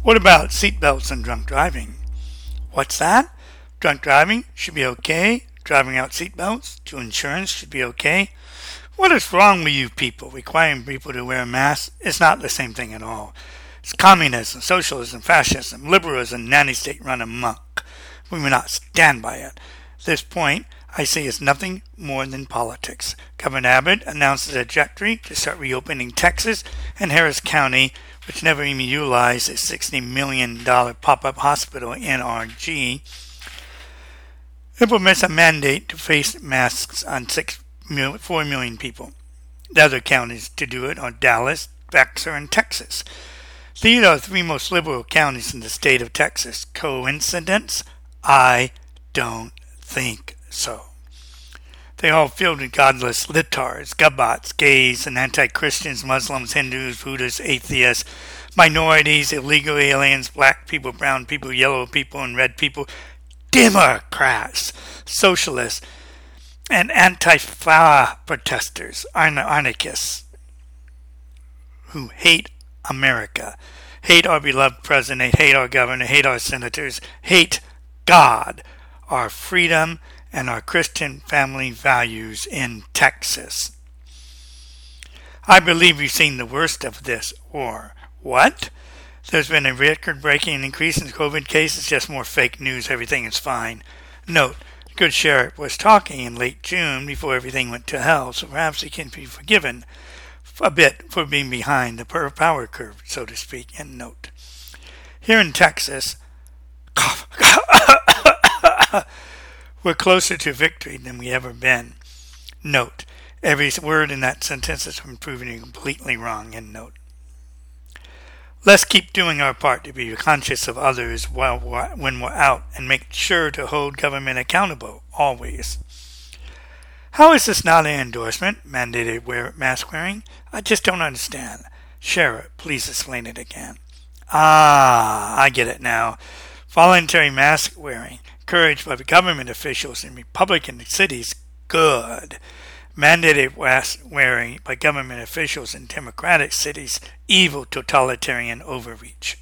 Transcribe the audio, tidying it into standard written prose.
What about seatbelts and drunk driving? What's that? Drunk driving should be okay. Driving out seatbelts to insurance should be okay. What is wrong with you people? Requiring people to wear a mask is not the same thing at all. It's communism, socialism, fascism, liberalism, nanny-state run amok. We will not stand by it. At this point, I say it's nothing more than politics. Governor Abbott announced a trajectory to start reopening Texas and Harris County, which never even utilized its $60 million pop-up hospital NRG, implements a mandate to face masks on 4 million people. The other counties to do it are Dallas, Bexar, and Texas. These are the three most liberal counties in the state of Texas. Coincidence? I don't think so. They are all filled with godless litards, gubbots, gays, and anti-Christians, Muslims, Hindus, Buddhists, atheists, minorities, illegal aliens, black people, brown people, yellow people, and red people, Democrats, socialists, and Antifa protesters, anarchists, who hate America, hate our beloved president, hate our governor, hate our senators, hate God, our freedom, and our Christian family values in Texas. I believe we've seen the worst of this war. What? There's been a record-breaking increase in COVID cases, just more fake news, everything is fine. Note, the good sheriff was talking in late June before everything went to hell, so perhaps he can be forgiven a bit for being behind the power curve, so to speak. End note. Here in Texas, we're closer to victory than we ever been. Note, every word in that sentence has been proven completely wrong. End note. Let's keep doing our part to be conscious of others when we're out and make sure to hold government accountable, always. How is this not an endorsement, mandated mask wearing? I just don't understand. Sheriff, please explain it again. I get it now. Voluntary mask wearing, encouraged by the government officials in Republican cities, good. Mandated mask wearing by government officials in Democratic cities, evil, totalitarian overreach.